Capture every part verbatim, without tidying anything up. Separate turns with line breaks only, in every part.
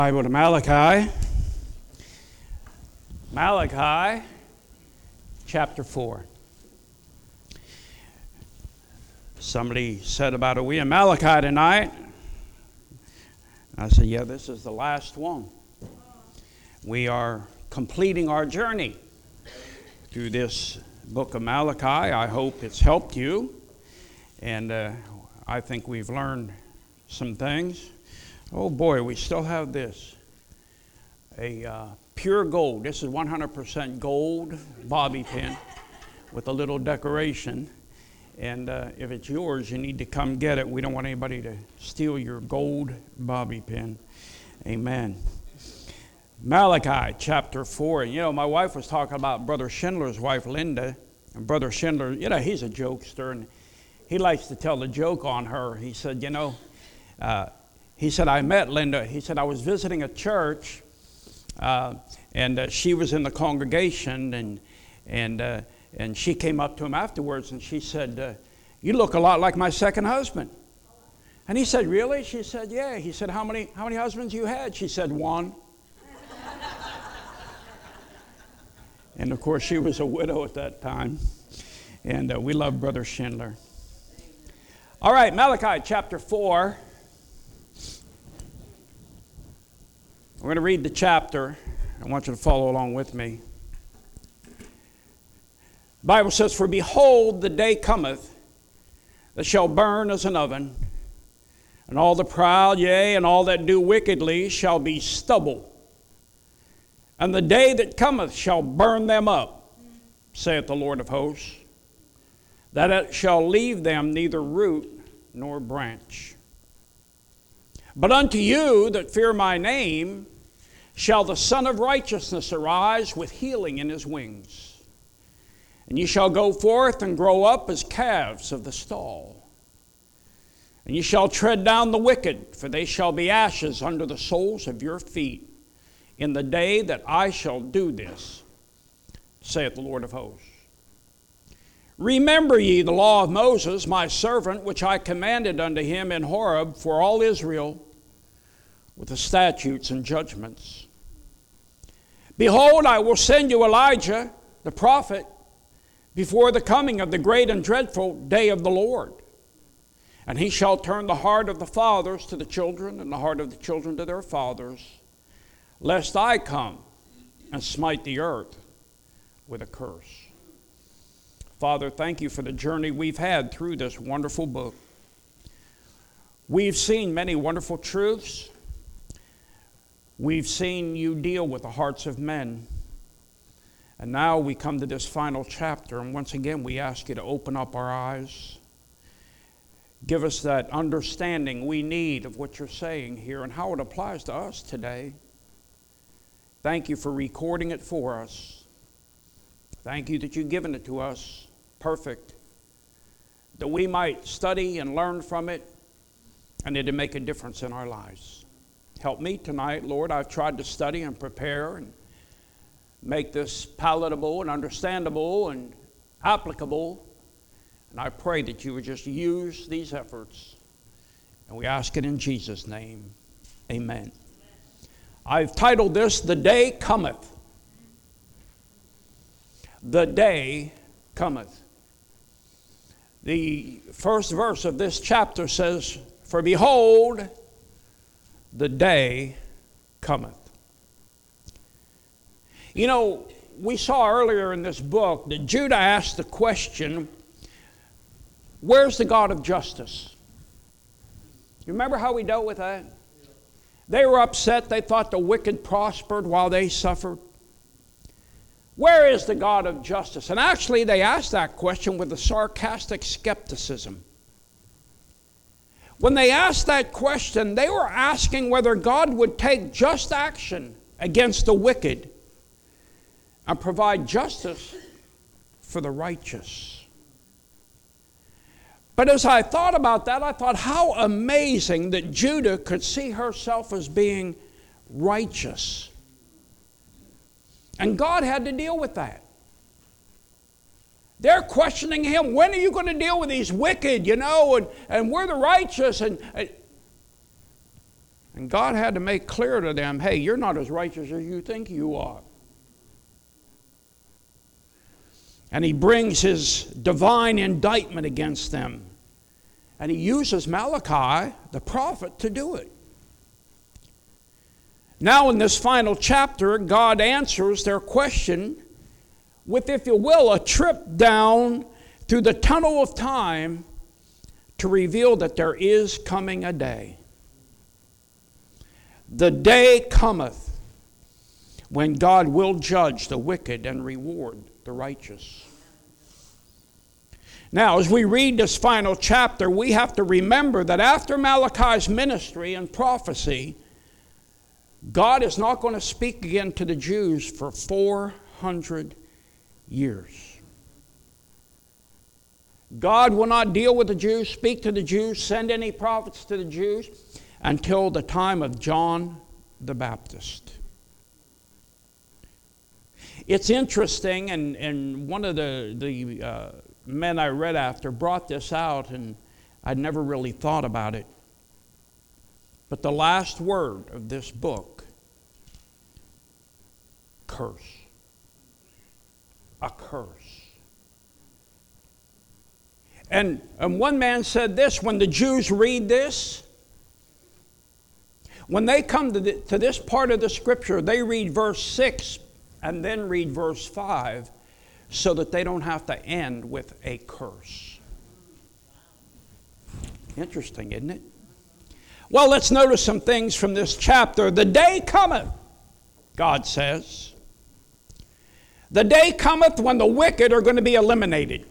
Bible to Malachi. Malachi chapter four. Somebody said about are we in Malachi tonight? I said, yeah, this is the last one. We are completing our journey through this book of Malachi. I hope it's helped you. And uh, I think we've learned some things. Oh boy, we still have this. A uh, pure gold. This is one hundred percent gold bobby pin with a little decoration. And uh, if it's yours, you need to come get it. We don't want anybody to steal your gold bobby pin. Amen. Malachi chapter four. You know, my wife was talking about Brother Schindler's wife, Linda. And Brother Schindler, you know, he's a jokester. And he likes to tell the joke on her. He said, you know, uh, he said, I met Linda. He said, I was visiting a church, uh, and uh, she was in the congregation, and and uh, and she came up to him afterwards, and she said, uh, you look a lot like my second husband. And he said, really? She said, yeah. He said, how many how many husbands you had? She said, one. And, of course, she was a widow at that time. And uh, we love Brother Schindler. All right, Malachi chapter four. We're going to read the chapter. I want you to follow along with me. The Bible says, for behold, the day cometh that shall burn as an oven, and all the proud, yea, and all that do wickedly shall be stubble. And the day that cometh shall burn them up, saith the Lord of hosts, that it shall leave them neither root nor branch. But unto you that fear my name shall the Son of Righteousness arise with healing in his wings. And ye shall go forth and grow up as calves of the stall. And ye shall tread down the wicked, for they shall be ashes under the soles of your feet in the day that I shall do this, saith the Lord of hosts. Remember ye the law of Moses, my servant, which I commanded unto him in Horeb for all Israel, with the statutes and judgments. Behold, I will send you Elijah, the prophet, before the coming of the great and dreadful day of the Lord. And he shall turn the heart of the fathers to the children, and the heart of the children to their fathers, lest I come and smite the earth with a curse. Father, thank you for the journey we've had through this wonderful book. We've seen many wonderful truths. We've seen you deal with the hearts of men. And now we come to this final chapter, and once again we ask you to open up our eyes. Give us that understanding we need of what you're saying here and how it applies to us today. Thank you for recording it for us. Thank you that you've given it to us perfect, that we might study and learn from it, and it'll make a difference in our lives. Help me tonight, Lord. I've tried to study and prepare and make this palatable and understandable and applicable. And I pray that you would just use these efforts. And we ask it in Jesus' name. Amen. I've titled this, The Day Cometh. The day cometh. The first verse of this chapter says, for behold, the day cometh. You know, we saw earlier in this book that Judah asked the question, where's the God of justice? You remember how we dealt with that? They were upset. They thought the wicked prospered while they suffered. Where is the God of justice? And actually, they asked that question with a sarcastic skepticism. When they asked that question, they were asking whether God would take just action against the wicked and provide justice for the righteous. But as I thought about that, I thought how amazing that Judah could see herself as being righteous. And God had to deal with that. They're questioning him. When are you going to deal with these wicked, you know, and, and we're the righteous? And, and And God had to make clear to them, hey, you're not as righteous as you think you are. And he brings his divine indictment against them. And he uses Malachi, the prophet, to do it. Now in this final chapter, God answers their question with, if you will, a trip down through the tunnel of time to reveal that there is coming a day. The day cometh when God will judge the wicked and reward the righteous. Now, as we read this final chapter, we have to remember that after Malachi's ministry and prophecy, God is not going to speak again to the Jews for four hundred years. God will not deal with the Jews, speak to the Jews, send any prophets to the Jews until the time of John the Baptist. It's interesting, and, and one of the, the uh, men I read after brought this out, and I'd never really thought about it. But the last word of this book, curse. A curse. And, and one man said this, when the Jews read this, when they come to, the, to this part of the scripture, they read verse six and then read verse five so that they don't have to end with a curse. Interesting, isn't it? Well, let's notice some things from this chapter. The day cometh, God says. The day cometh when the wicked are going to be eliminated.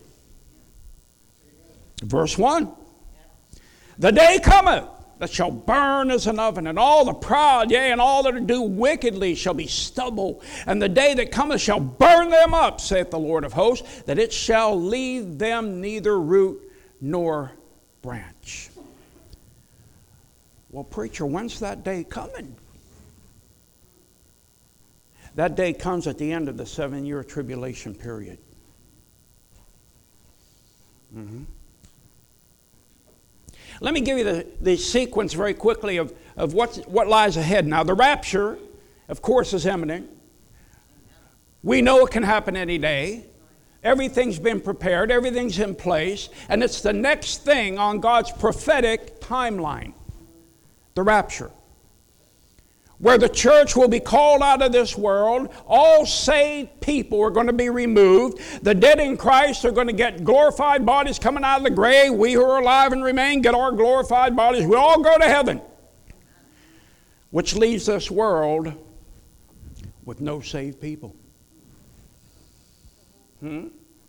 Verse one. The day cometh that shall burn as an oven, and all the proud, yea, and all that do wickedly shall be stubble. And the day that cometh shall burn them up, saith the Lord of hosts, that it shall leave them neither root nor branch. Well, preacher, when's that day coming? That day comes at the end of the seven-year tribulation period. Mm-hmm. Let me give you the, the sequence very quickly of, of what, what lies ahead. Now, the rapture, of course, is imminent. We know it can happen any day. Everything's been prepared. Everything's in place. And it's the next thing on God's prophetic timeline. The rapture. Where the church will be called out of this world. All saved people are going to be removed. The dead in Christ are going to get glorified bodies coming out of the grave. We who are alive and remain get our glorified bodies. We all go to heaven. Which leaves this world with no saved people. Hmm?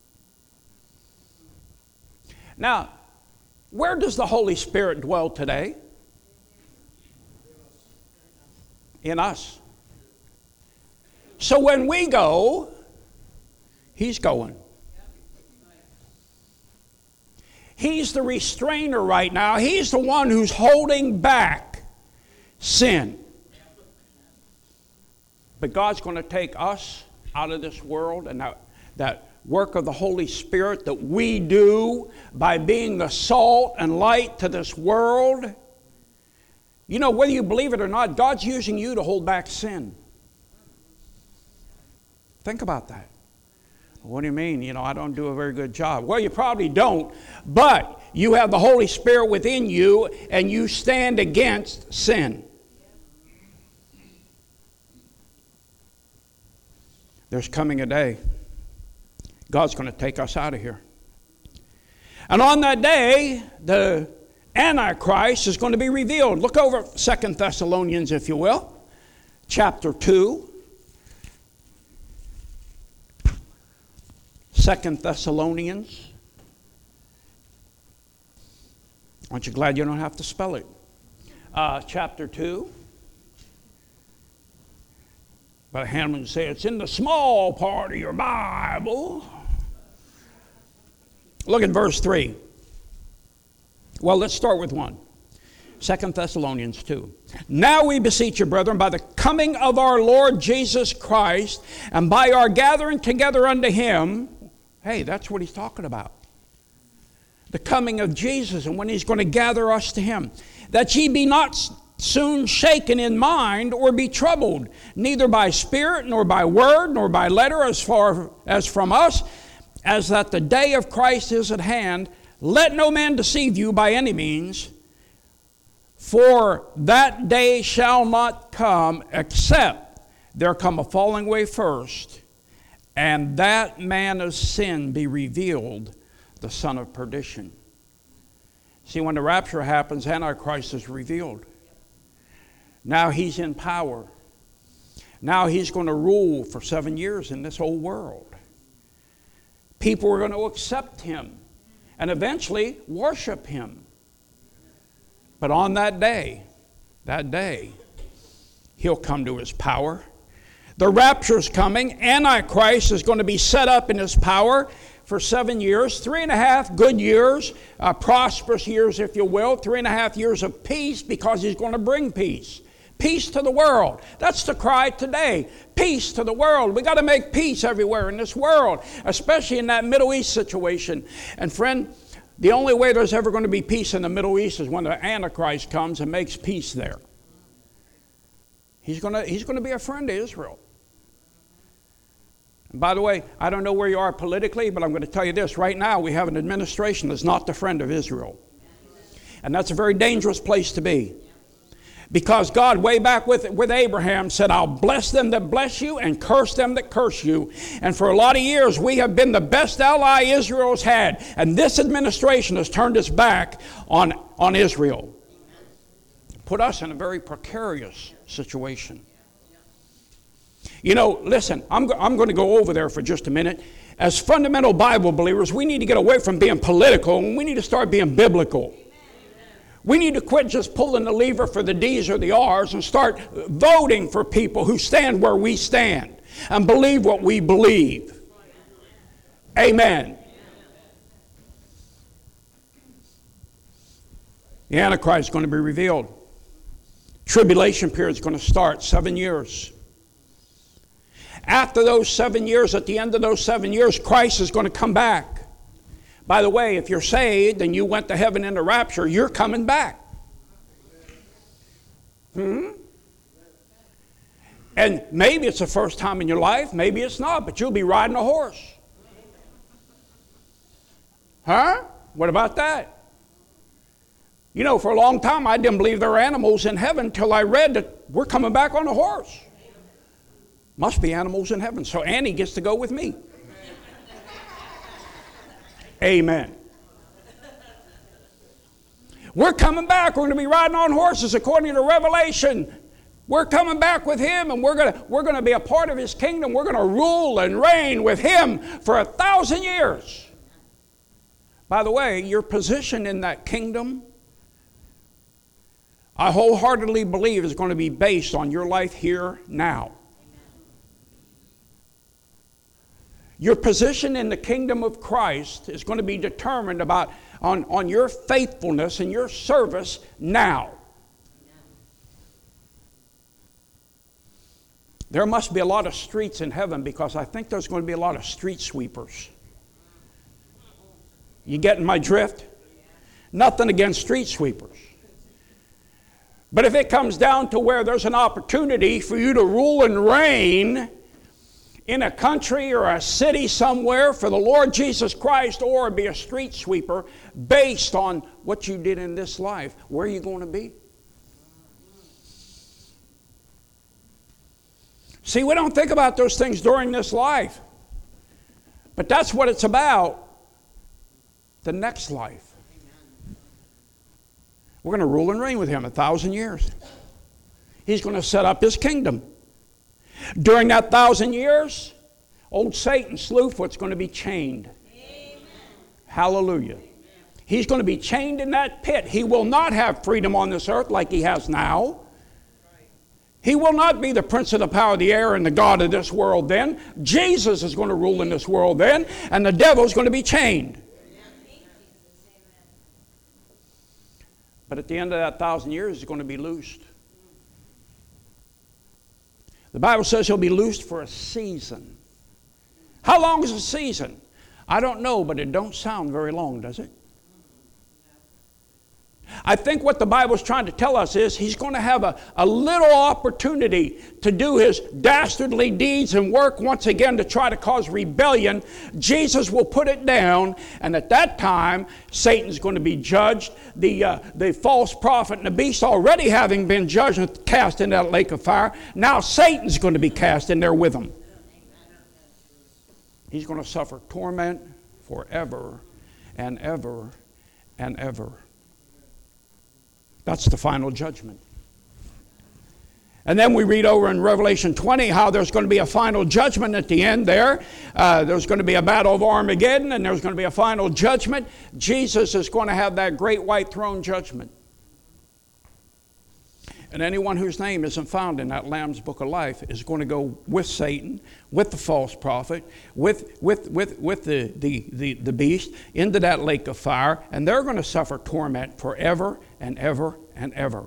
Now, where does the Holy Spirit dwell today? In us. So when we go, He's going. He's the restrainer right now. He's the one who's holding back sin. But God's going to take us out of this world, and that, that work of the Holy Spirit that we do by being the salt and light to this world. You know, whether you believe it or not, God's using you to hold back sin. Think about that. What do you mean? You know, I don't do a very good job. Well, you probably don't, but you have the Holy Spirit within you, and you stand against sin. There's coming a day God's going to take us out of here. And on that day, the Antichrist is going to be revealed. Look over Second Thessalonians, if you will, chapter two. Second Thessalonians. Aren't you glad you don't have to spell it? Uh, chapter two. But Hammond said it's in the small part of your Bible. Look at verse three. Well, let's start with one. Second Thessalonians two. Now we beseech you, brethren, by the coming of our Lord Jesus Christ, and by our gathering together unto Him. Hey, that's what he's talking about. The coming of Jesus, and when He's going to gather us to Him. That ye be not soon shaken in mind or be troubled, neither by spirit, nor by word, nor by letter, as far as from us, as that the day of Christ is at hand. Let no man deceive you by any means, for that day shall not come, except there come a falling away first, and that man of sin be revealed, the son of perdition. See, when the rapture happens, Antichrist is revealed. Now he's in power. Now he's going to rule for seven years in this whole world. People are going to accept him and eventually worship him. But on that day, that day, he'll come to his power. The rapture's coming. Antichrist is going to be set up in his power for seven years, three and a half good years, uh, prosperous years, if you will, three and a half years of peace, because he's going to bring peace. Peace to the world. That's the cry today. Peace to the world. We got to make peace everywhere in this world, especially in that Middle East situation. And friend, the only way there's ever going to be peace in the Middle East is when the Antichrist comes and makes peace there. He's going to, he's going to be a friend to Israel. And by the way, I don't know where you are politically, but I'm going to tell you this. Right now, we have an administration that's not the friend of Israel. And that's a very dangerous place to be. Because God, way back with, with Abraham, said, I'll bless them that bless you and curse them that curse you. And for a lot of years, we have been the best ally Israel's had. And this administration has turned its back on, on Israel. Put us in a very precarious situation. You know, listen, I'm, I'm going to go over there for just a minute. As fundamental Bible believers, we need to get away from being political, and we need to start being biblical. We need to quit just pulling the lever for the D's or the R's and start voting for people who stand where we stand and believe what we believe. Amen. The Antichrist is going to be revealed. Tribulation period is going to start, seven years. After those seven years, at the end of those seven years, Christ is going to come back. By the way, if you're saved and you went to heaven in the rapture, you're coming back. Hmm? And maybe it's the first time in your life, maybe it's not, but you'll be riding a horse. Huh? What about that? You know, for a long time I didn't believe there were animals in heaven until I read that we're coming back on a horse. Must be animals in heaven, so Annie gets to go with me. Amen. We're coming back. We're going to be riding on horses according to Revelation. We're coming back with him, and we're going to, we're going to be a part of his kingdom. We're going to rule and reign with him for a thousand years. By the way, your position in that kingdom, I wholeheartedly believe, is going to be based on your life here now. Your position in the kingdom of Christ is going to be determined about on, on your faithfulness and your service now. There must be a lot of streets in heaven, because I think there's going to be a lot of street sweepers. You getting my drift? Nothing against street sweepers. But if it comes down to where there's an opportunity for you to rule and reign in a country or a city somewhere for the Lord Jesus Christ, or be a street sweeper based on what you did in this life, where are you going to be? See, we don't think about those things during this life. But that's what it's about. The next life. We're going to rule and reign with him a thousand years. He's going to set up his kingdom. During that thousand years, old Satan, Slewfoot's going to be chained. Amen. Hallelujah. Amen. He's going to be chained in that pit. He will not have freedom on this earth like he has now. He will not be the prince of the power of the air and the God of this world then. Jesus is going to rule in this world then, and the devil's going to be chained. But at the end of that thousand years, he's going to be loosed. The Bible says he'll be loosed for a season. How long is a season? I don't know, but it don't sound very long, does it? I think what the Bible's trying to tell us is he's going to have a, a little opportunity to do his dastardly deeds and work once again to try to cause rebellion. Jesus will put it down, and at that time, Satan's going to be judged. The, uh, the false prophet and the beast already having been judged and cast into that lake of fire, now Satan's going to be cast in there with them. He's going to suffer torment forever and ever and ever. That's the final judgment. And then we read over in Revelation twenty how there's going to be a final judgment at the end there. Uh, there's going to be a battle of Armageddon, and there's going to be a final judgment. Jesus is going to have that great white throne judgment. And anyone whose name isn't found in that Lamb's Book of Life is going to go with Satan, with the false prophet, with, with, with, with the, the, the, the beast, into that lake of fire, and they're going to suffer torment forever and ever and ever.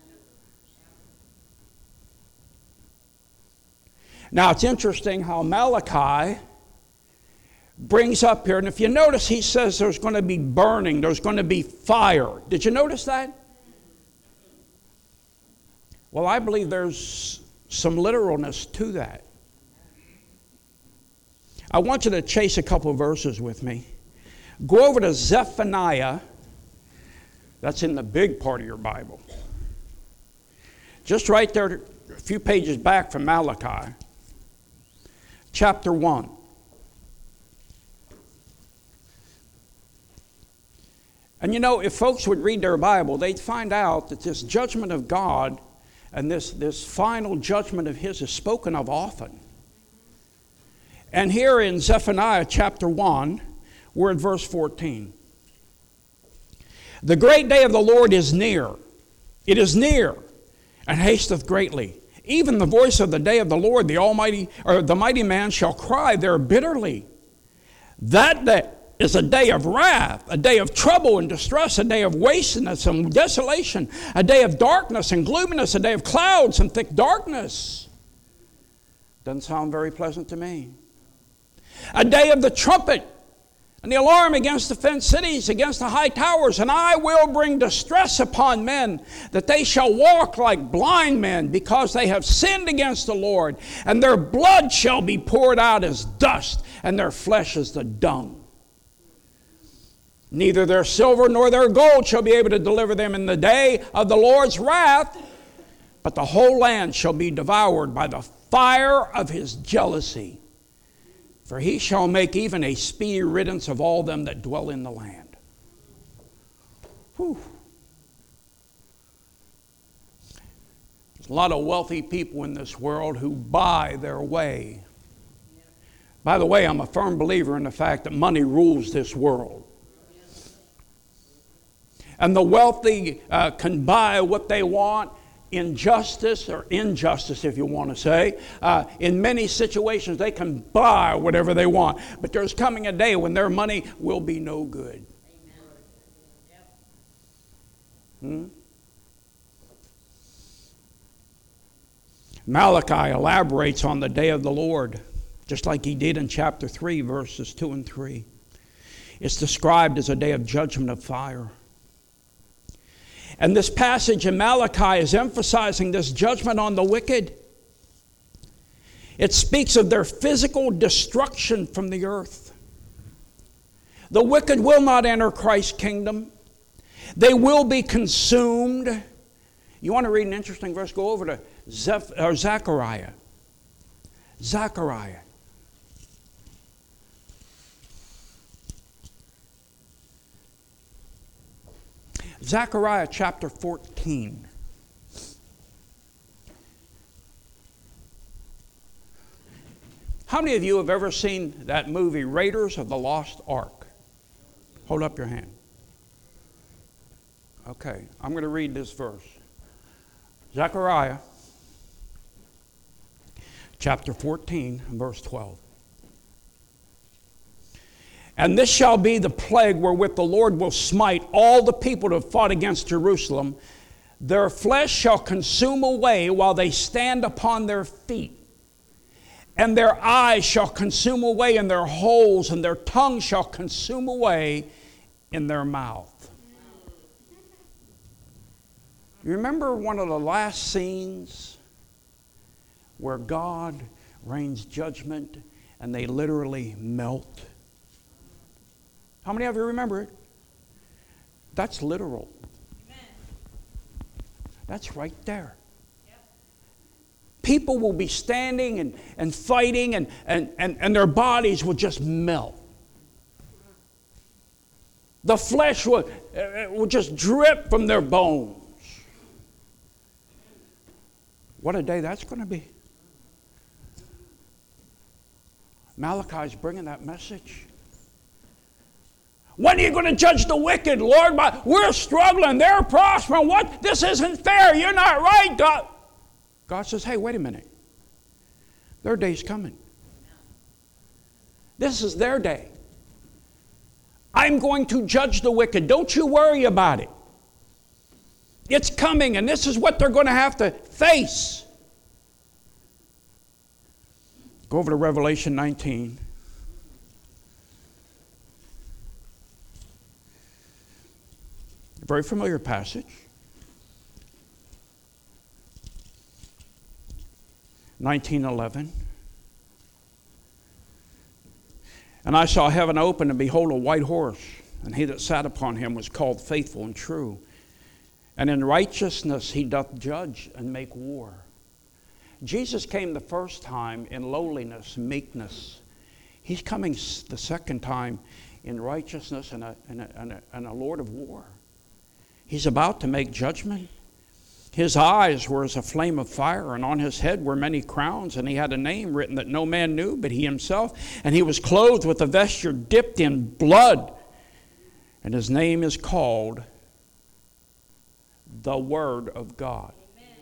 Now, it's interesting how Malachi brings up here, and if you notice, he says there's going to be burning, there's going to be fire. Did you notice that? Well, I believe there's some literalness to that. I want you to chase a couple of verses with me. Go over to Zephaniah. That's in the big part of your Bible. Just right there, a few pages back from Malachi. Chapter one. And you know, if folks would read their Bible, they'd find out that this judgment of God and this, this final judgment of his is spoken of often. And here in Zephaniah chapter one, we're at verse fourteen. The great day of the Lord is near. It is near and hasteth greatly. Even the voice of the day of the Lord, the Almighty, or the mighty man shall cry there bitterly. That day is a day of wrath, a day of trouble and distress, a day of wasteness and desolation, a day of darkness and gloominess, a day of clouds and thick darkness. Doesn't sound very pleasant to me. A day of the trumpet and the alarm against the fenced cities, against the high towers, and I will bring distress upon men, that they shall walk like blind men, because they have sinned against the Lord, and their blood shall be poured out as dust, and their flesh as the dung. Neither their silver nor their gold shall be able to deliver them in the day of the Lord's wrath, but the whole land shall be devoured by the fire of his jealousy. For he shall make even a speedy riddance of all them that dwell in the land. Whew. There's a lot of wealthy people in this world who buy their way. By the way, I'm a firm believer in the fact that money rules this world. And the wealthy uh, can buy what they want, injustice or injustice, if you want to say. Uh, in many situations, they can buy whatever they want. But there's coming a day when their money will be no good. Hmm? Malachi elaborates on the day of the Lord, just like he did in chapter three, verses two and three. It's described as a day of judgment of fire. And this passage in Malachi is emphasizing this judgment on the wicked. It speaks of their physical destruction from the earth. The wicked will not enter Christ's kingdom. They will be consumed. You want to read an interesting verse? Go over to Zeph- or Zechariah. Zechariah. Zechariah chapter fourteen. How many of you have ever seen that movie, Raiders of the Lost Ark? Hold up your hand. Okay, I'm going to read this verse. Zechariah chapter fourteen, verse twelve. And this shall be the plague wherewith the Lord will smite all the people that have fought against Jerusalem. Their flesh shall consume away while they stand upon their feet. And their eyes shall consume away in their holes, and their tongue shall consume away in their mouth. You remember one of the last scenes where God rains judgment and they literally melt? How many of you remember it? That's literal. Amen. That's right there. Yep. People will be standing and, and fighting and, and, and, and their bodies will just melt. The flesh will, uh, will just drip from their bones. What a day that's going to be. Malachi's bringing that message. When are you going to judge the wicked, Lord? We're struggling. They're prospering. What? This isn't fair. You're not right, God. God says, hey, wait a minute. Their day's coming. This is their day. I'm going to judge the wicked. Don't you worry about it. It's coming, and this is what they're going to have to face. Go over to Revelation nineteen. A very familiar passage. nineteen eleven. And I saw heaven open, and behold, a white horse, and he that sat upon him was called Faithful and True. And in righteousness he doth judge and make war. Jesus came the first time in lowliness, meekness. He's coming the second time in righteousness and a, and a, and a, and a Lord of war. He's about to make judgment. His eyes were as a flame of fire, and on his head were many crowns, and he had a name written that no man knew but he himself. And he was clothed with a vesture dipped in blood, and his name is called the Word of God.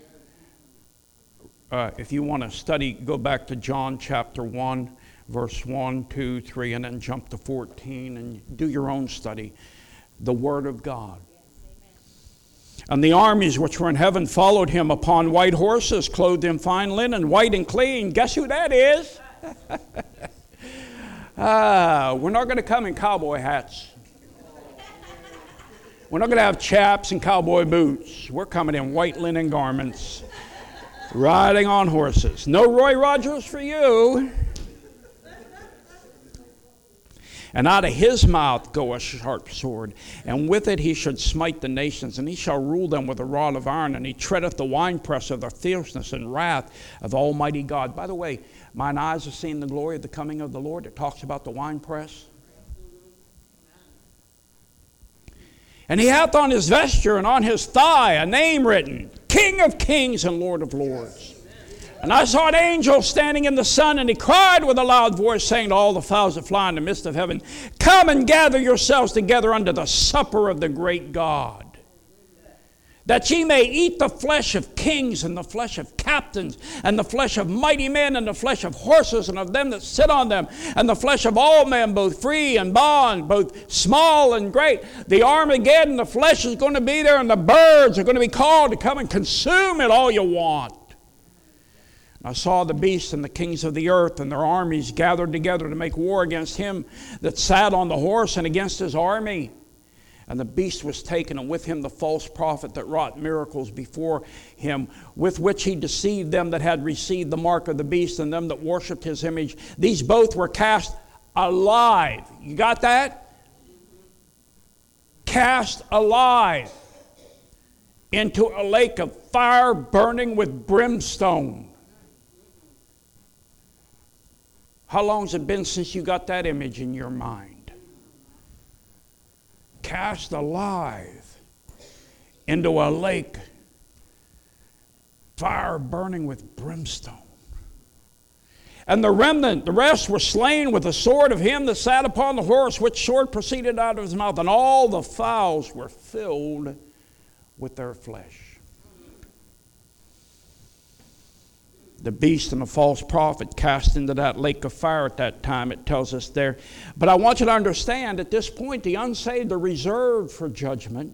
Uh, if you want to study, go back to John chapter one, verse one, two, three, and then jump to fourteen, and do your own study. The Word of God. And the armies which were in heaven followed him upon white horses, clothed in fine linen, white and clean. Guess who that is? ah, we're not going to come in cowboy hats. We're not going to have chaps and cowboy boots. We're coming in white linen garments, riding on horses. No Roy Rogers for you. And out of his mouth goeth a sharp sword, and with it he should smite the nations, and he shall rule them with a rod of iron, and he treadeth the winepress of the fierceness and wrath of Almighty God. By the way, mine eyes have seen the glory of the coming of the Lord. It talks about the winepress. And he hath on his vesture and on his thigh a name written, King of Kings and Lord of Lords. And I saw an angel standing in the sun, and he cried with a loud voice, saying to all the fowls that fly in the midst of heaven, Come and gather yourselves together unto the supper of the great God, that ye may eat the flesh of kings, and the flesh of captains, and the flesh of mighty men, and the flesh of horses, and of them that sit on them, and the flesh of all men, both free and bond, both small and great. The Armageddon, the flesh is going to be there, and the birds are going to be called to come and consume it all you want. I saw the beast and the kings of the earth and their armies gathered together to make war against him that sat on the horse and against his army. And the beast was taken, and with him the false prophet that wrought miracles before him, with which he deceived them that had received the mark of the beast and them that worshipped his image. These both were cast alive. You got that? Cast alive into a lake of fire burning with brimstone. How long's it been since you got that image in your mind? Cast alive into a lake, fire burning with brimstone. And the remnant, the rest were slain with the sword of him that sat upon the horse, which sword proceeded out of his mouth, and all the fowls were filled with their flesh. The beast and the false prophet cast into that lake of fire at that time, it tells us there. But I want you to understand, at this point, the unsaved are reserved for judgment.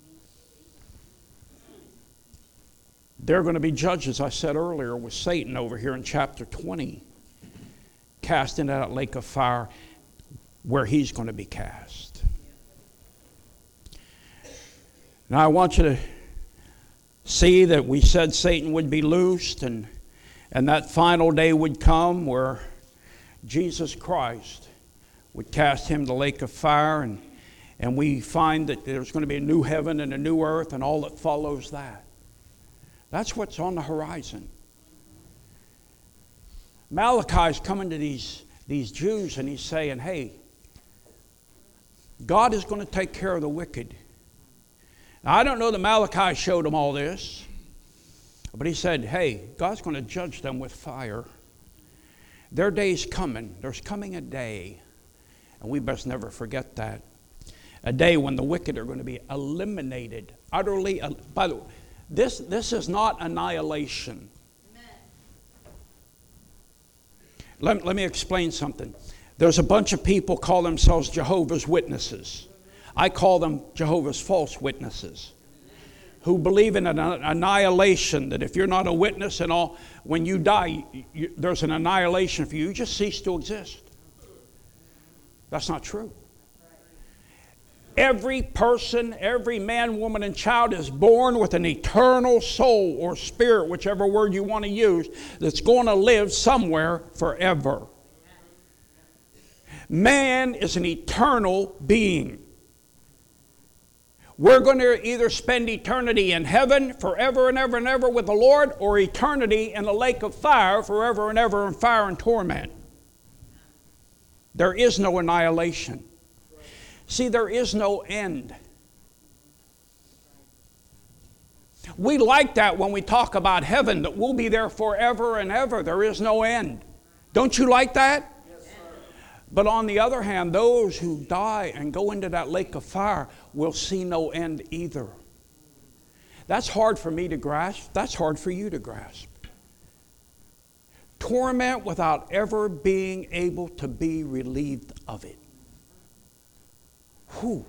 They're going to be judged, as I said earlier, with Satan over here in chapter twenty. Cast into that lake of fire where he's going to be cast. Now I want you to see that we said Satan would be loosed, and, and that final day would come where Jesus Christ would cast him to the lake of fire, and, and we find that there's going to be a new heaven and a new earth and all that follows that. That's what's on the horizon. Malachi's coming to these, these Jews, and he's saying, hey, God is going to take care of the wicked. Now, I don't know that Malachi showed them all this, but he said, hey, God's going to judge them with fire. Their day's coming. There's coming a day, and we best never forget that. A day when the wicked are going to be eliminated, utterly. By the way, this, this is not annihilation. Let, let me explain something. There's a bunch of people call themselves Jehovah's Witnesses. I call them Jehovah's false witnesses, who believe in an annihilation, that if you're not a witness and all, when you die, you, there's an annihilation for you. You just cease to exist. That's not true. Every person, every man, woman, and child is born with an eternal soul or spirit, whichever word you want to use, that's going to live somewhere forever. Man is an eternal being. We're going to either spend eternity in heaven forever and ever and ever with the Lord, or eternity in the lake of fire forever and ever in fire and torment. There is no annihilation. See, there is no end. We like that when we talk about heaven, that we'll be there forever and ever. There is no end. Don't you like that? Yes, sir. But on the other hand, those who die and go into that lake of fire will see no end either. That's hard for me to grasp. That's hard for you to grasp. Torment without ever being able to be relieved of it. Whew.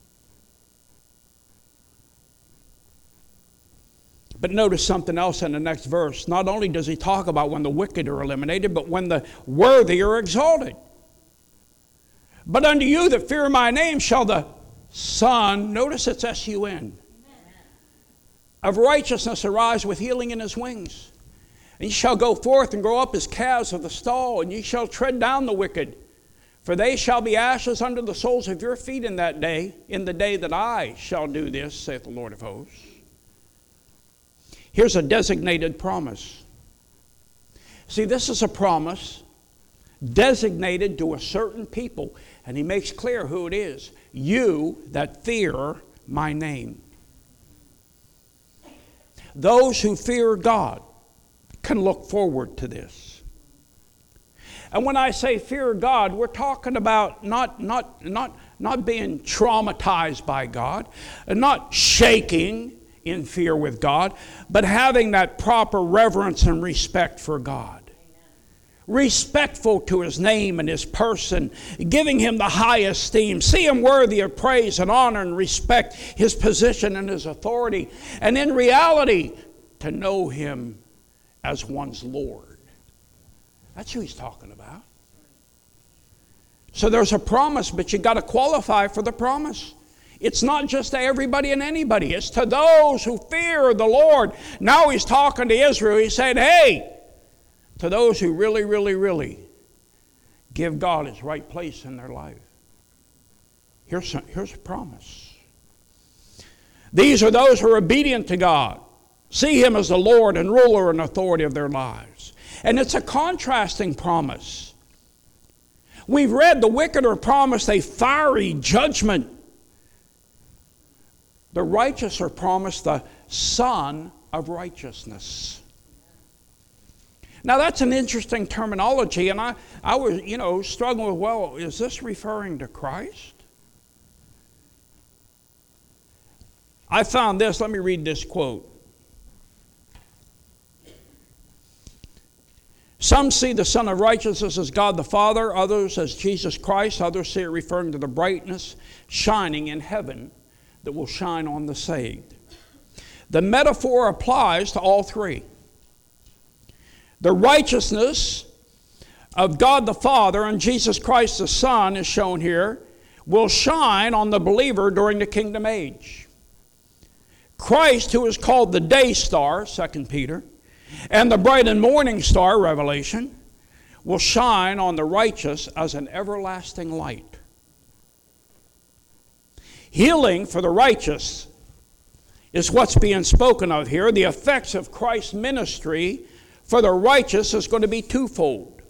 But notice something else in the next verse. Not only does he talk about when the wicked are eliminated, but when the worthy are exalted. But unto you that fear my name shall the Son, notice it's S U N, of righteousness arise with healing in his wings. And ye shall go forth and grow up as calves of the stall, and ye shall tread down the wicked. For they shall be ashes under the soles of your feet in that day, in the day that I shall do this, saith the Lord of hosts. Here's a designated promise. See, this is a promise designated to a certain people, and he makes clear who it is. You that fear my name. Those who fear God can look forward to this. And when I say fear God, we're talking about not, not, not, not being traumatized by God, and not shaking in fear with God, but having that proper reverence and respect for God. Respectful to his name and his person, giving him the high esteem, see him worthy of praise and honor and respect, his position and his authority, and in reality, to know him as one's Lord. That's who he's talking about. So there's a promise, but you got to qualify for the promise. It's not just to everybody and anybody. It's to those who fear the Lord. Now he's talking to Israel. He said, hey, to those who really, really, really give God his right place in their life. Here's a, here's a promise. These are those who are obedient to God. See him as the Lord and ruler and authority of their lives. And it's a contrasting promise. We've read the wicked are promised a fiery judgment. The righteous are promised the Son of righteousness. Now that's an interesting terminology, and I, I was, you know, struggling with, well, is this referring to Christ? I found this, let me read this quote. Some see the Son of Righteousness as God the Father, others as Jesus Christ, others see it referring to the brightness shining in heaven that will shine on the saved. The metaphor applies to all three. The righteousness of God the Father and Jesus Christ the Son is shown here, will shine on the believer during the kingdom age. Christ, who is called the day star, Second Peter, and the bright and morning star, Revelation, will shine on the righteous as an everlasting light. Healing for the righteous is what's being spoken of here. The effects of Christ's ministry for the righteous is going to be twofold.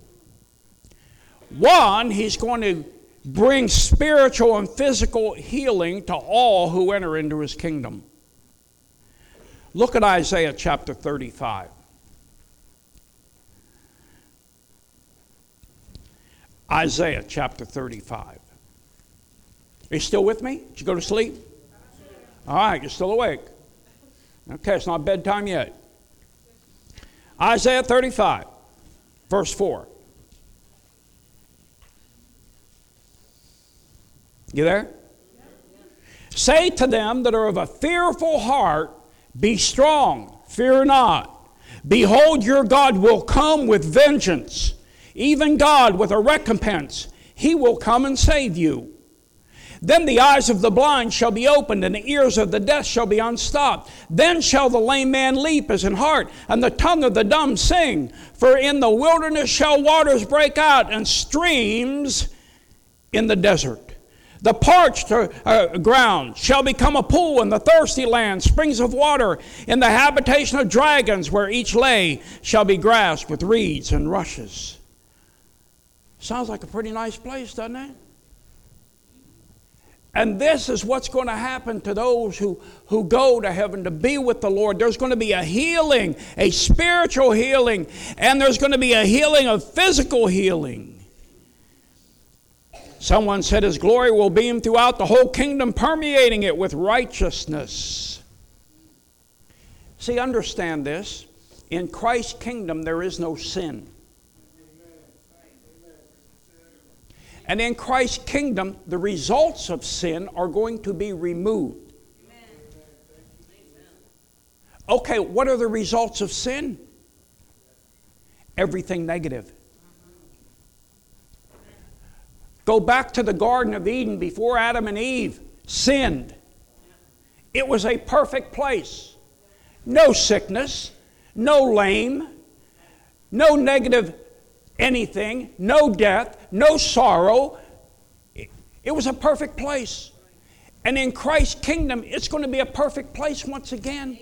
One, he's going to bring spiritual and physical healing to all who enter into his kingdom. Look at Isaiah chapter thirty-five. Isaiah chapter thirty-five. Are you still with me? Did you go to sleep? All right, you're still awake. Okay, it's not bedtime yet. Isaiah thirty-five, verse four. You there? Say to them that are of a fearful heart, be strong, fear not. Behold, your God will come with vengeance, even God with a recompense. He will come and save you. Then the eyes of the blind shall be opened, and the ears of the deaf shall be unstopped. Then shall the lame man leap as an hart, and the tongue of the dumb sing. For in the wilderness shall waters break out, and streams in the desert. The parched uh, ground shall become a pool, and the thirsty land springs of water. In the habitation of dragons, where each lay, shall be grass with reeds and rushes. Sounds like a pretty nice place, doesn't it? And this is what's going to happen to those who, who go to heaven to be with the Lord. There's going to be a healing, a spiritual healing, and there's going to be a healing of physical healing. Someone said his glory will beam throughout the whole kingdom, permeating it with righteousness. See, understand this. In Christ's kingdom, there is no sin. And in Christ's kingdom, the results of sin are going to be removed. Okay, what are the results of sin? Everything negative. Go back to the Garden of Eden before Adam and Eve sinned. It was a perfect place. No sickness, no lame, no negative anything, no death, no sorrow. It was a perfect place. And in Christ's kingdom, it's going to be a perfect place once again.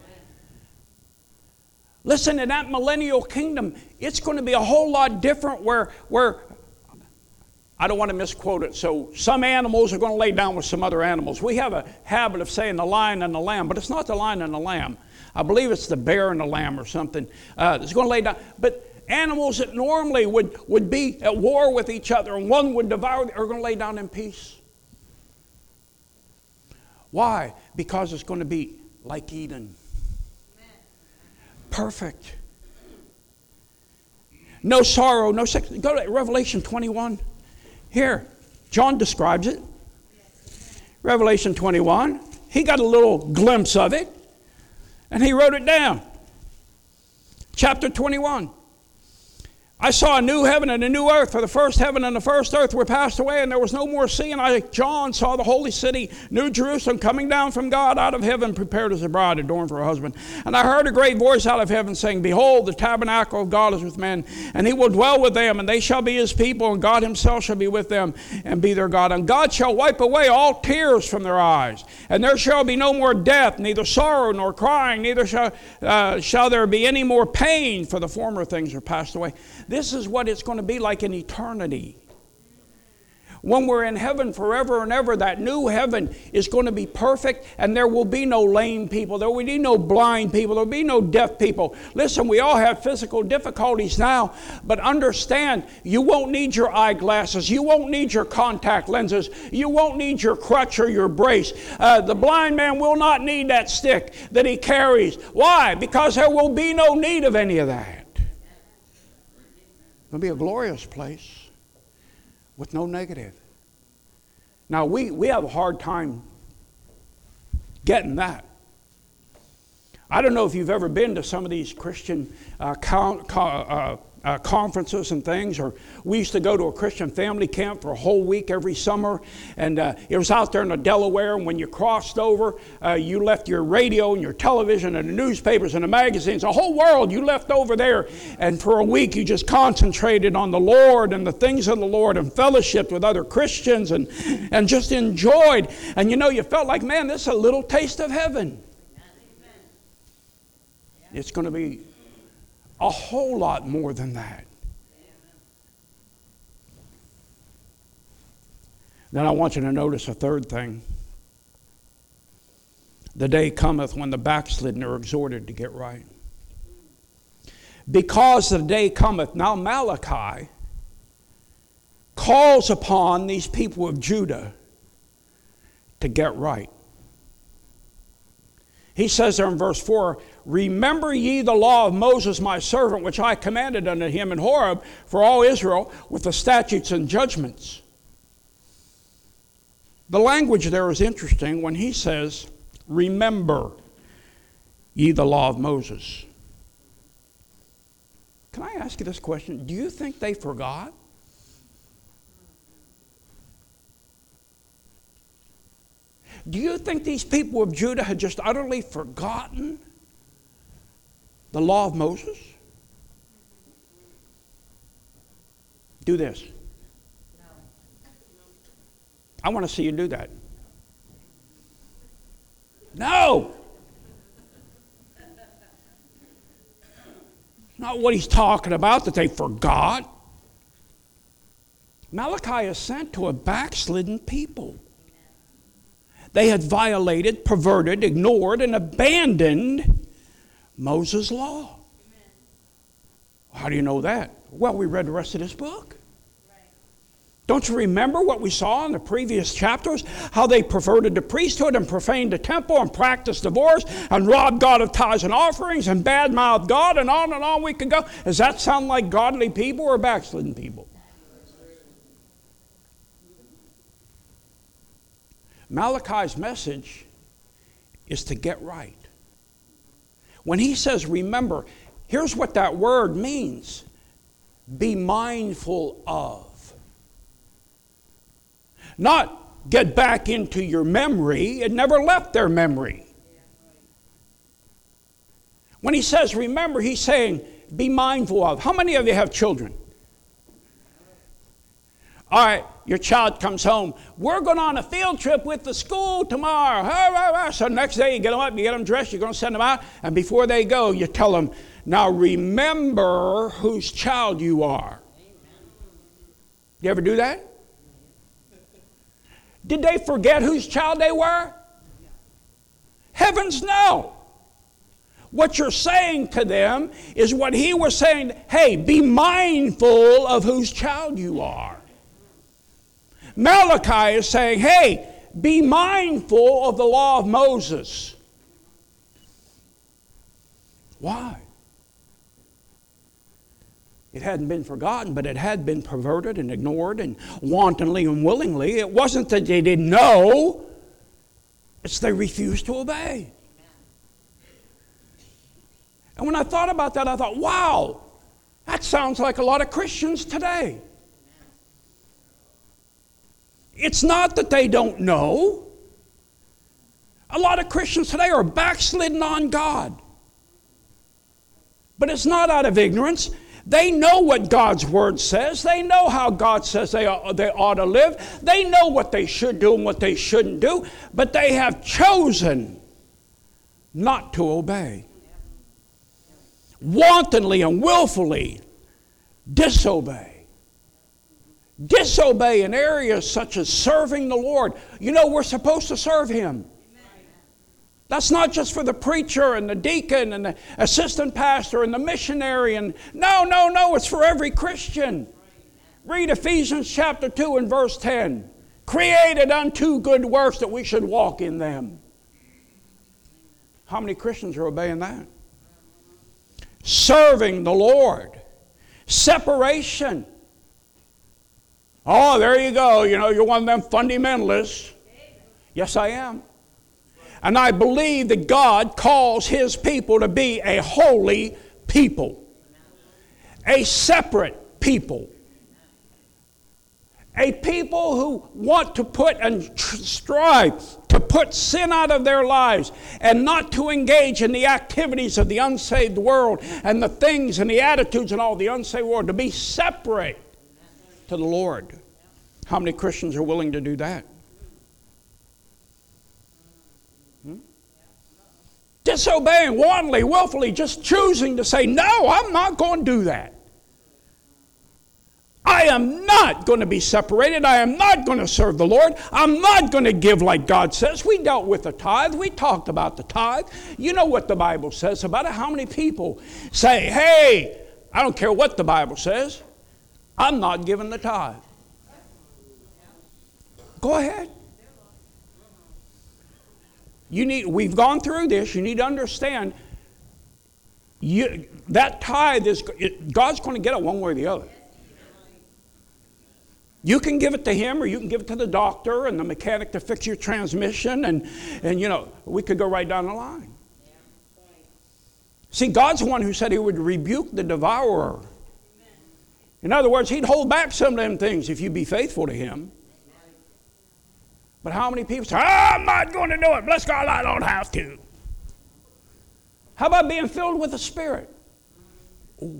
Listen, in that millennial kingdom, it's going to be a whole lot different where, where I don't want to misquote it, so some animals are going to lay down with some other animals. We have a habit of saying the lion and the lamb, but it's not the lion and the lamb. I believe it's the bear and the lamb or something. Uh, it's going to lay down. But animals that normally would, would be at war with each other and one would devour, are going to lay down in peace. Why? Because it's going to be like Eden. Perfect. No sorrow, no sex. Go to Revelation twenty-one. Here, John describes it. Revelation twenty-one. He got a little glimpse of it, and he wrote it down. Chapter twenty-one. I saw a new heaven and a new earth, for the first heaven and the first earth were passed away, and there was no more sea. And I, John, saw the holy city, New Jerusalem, coming down from God out of heaven, prepared as a bride adorned for her husband. And I heard a great voice out of heaven saying, Behold, the tabernacle of God is with men, and he will dwell with them, and they shall be his people, and God himself shall be with them, and be their God. And God shall wipe away all tears from their eyes, and there shall be no more death, neither sorrow nor crying, neither shall, uh, shall there be any more pain, for the former things are passed away. This is what it's going to be like in eternity. When we're in heaven forever and ever, that new heaven is going to be perfect, and there will be no lame people. There will be no blind people. There will be no deaf people. Listen, we all have physical difficulties now, but understand, you won't need your eyeglasses. You won't need your contact lenses. You won't need your crutch or your brace. Uh, the blind man will not need that stick that he carries. Why? Because there will be no need of any of that. It'll be a glorious place with no negative. Now, we, we have a hard time getting that. I don't know if you've ever been to some of these Christian uh, con, uh, uh, conferences and things, or we used to go to a Christian family camp for a whole week every summer, and uh, it was out there in the Delaware, and when you crossed over, uh, you left your radio and your television and the newspapers and the magazines, the whole world you left over there, and for a week you just concentrated on the Lord and the things of the Lord and fellowshiped with other Christians and, and just enjoyed. And you know, you felt like, man, this is a little taste of heaven. It's going to be a whole lot more than that. Then I want you to notice a third thing. The day cometh when the backslidden are exhorted to get right. Because the day cometh, now Malachi calls upon these people of Judah to get right. He says there in verse four, remember ye the law of Moses my servant, which I commanded unto him in Horeb for all Israel with the statutes and judgments. The language there is interesting when he says, remember ye the law of Moses. Can I ask you this question? Do you think they forgot? Do you think these people of Judah had just utterly forgotten the law of Moses? Do this. I want to see you do that. No! Not what he's talking about, that they forgot. Malachi is sent to a backslidden people. They had violated, perverted, ignored, and abandoned Moses' law. How do you know that? Well, we read the rest of this book. Don't you remember what we saw in the previous chapters? How they perverted the priesthood and profaned the temple and practiced divorce and robbed God of tithes and offerings and bad-mouthed God, and on and on we could go. Does that sound like godly people or backslidden people? Malachi's message is to get right. When he says remember, here's what that word means. Be mindful of. Not get back into your memory. It never left their memory. When he says remember, he's saying be mindful of. How many of you have children? All right, your child comes home. We're going on a field trip with the school tomorrow. So next day you get them up, you get them dressed, you're going to send them out. And before they go, you tell them, now remember whose child you are. You ever do that? Did they forget whose child they were? Heavens no. What you're saying to them is what he was saying. Hey, be mindful of whose child you are. Malachi is saying, hey, be mindful of the law of Moses. Why? It hadn't been forgotten, but it had been perverted and ignored and wantonly and willingly. It wasn't that they didn't know. It's they refused to obey. And when I thought about that, I thought, wow, that sounds like a lot of Christians today. It's not that they don't know. A lot of Christians today are backslidden on God. But it's not out of ignorance. They know what God's Word says. They know how God says they ought, they ought to live. They know what they should do and what they shouldn't do. But they have chosen not to obey. Wantonly and willfully disobey. Disobey in areas such as serving the Lord. You know, we're supposed to serve Him. That's not just for the preacher and the deacon and the assistant pastor and the missionary. And no, no, no, it's for every Christian. Read Ephesians chapter two and verse ten. Created unto good works that we should walk in them. How many Christians are obeying that? Serving the Lord. Separation. Oh, there you go. You know, you're one of them fundamentalists. Yes, I am. And I believe that God calls His people to be a holy people. a separate people. A people who want to put and strive to put sin out of their lives and not to engage in the activities of the unsaved world and the things and the attitudes and all the unsaved world, to be separate to the Lord. How many Christians are willing to do that? Hmm? Disobeying wantonly, willfully, just choosing to say, no, I'm not going to do that. I am not going to be separated. I am not going to serve the Lord. I'm not going to give like God says. We dealt with the tithe. We talked about the tithe. You know what the Bible says about it. How many people say, hey, I don't care what the Bible says, I'm not giving the tithe. Go ahead. You need. We've gone through this. You need to understand you, that tithe is, it, God's going to get it one way or the other. You can give it to him, or you can give it to the doctor and the mechanic to fix your transmission, and, and you know, we could go right down the line. See, God's the one who said he would rebuke the devourer. In other words, he'd hold back some of them things if you be faithful to him. But how many people say, oh, I'm not going to do it. Bless God, I don't have to. How about being filled with the Spirit? Ooh.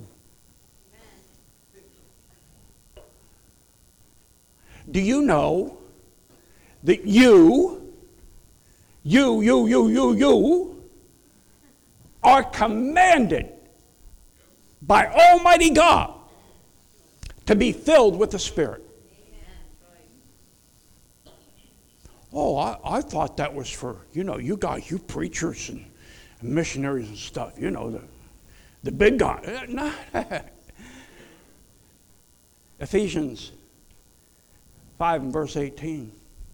Do you know that you, you, you, you, you, you, are commanded by Almighty God to be filled with the Spirit? Oh, I, I thought that was for, you know, you guys, you preachers and missionaries and stuff, you know, the, the big guy. No. Ephesians five and verse eighteen.